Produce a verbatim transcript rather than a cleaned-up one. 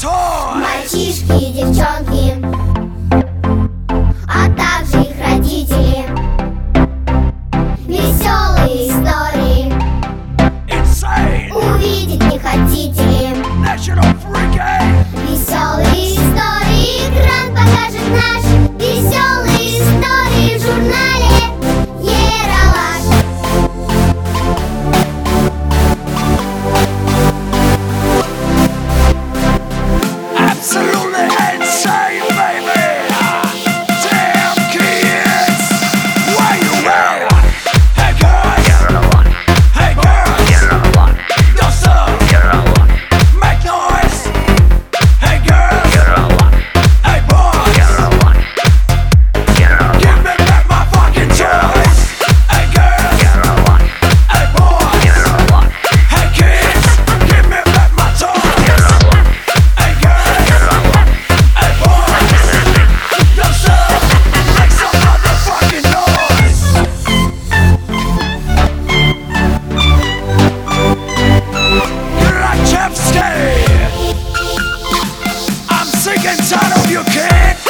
toys. Мальчишки и девчонки, а также их родители. Веселые истории Insane. увидеть не хотите ли? National Freaky. Веселые истории экран покажет наш. Веселые истории в журнале Ералаш. Absolutely insane, baby. Damn kids, where you at? Hey girls, hey girls, don't stop, make noise. Hey girls, hey boys, give me back my fucking toys. Hey girls, hey boys, hey kids, give me back my toys. Hey girls, hey boys, don't stop, make some motherfucking noise. Grachevsky, I'm sick and tired of you kids.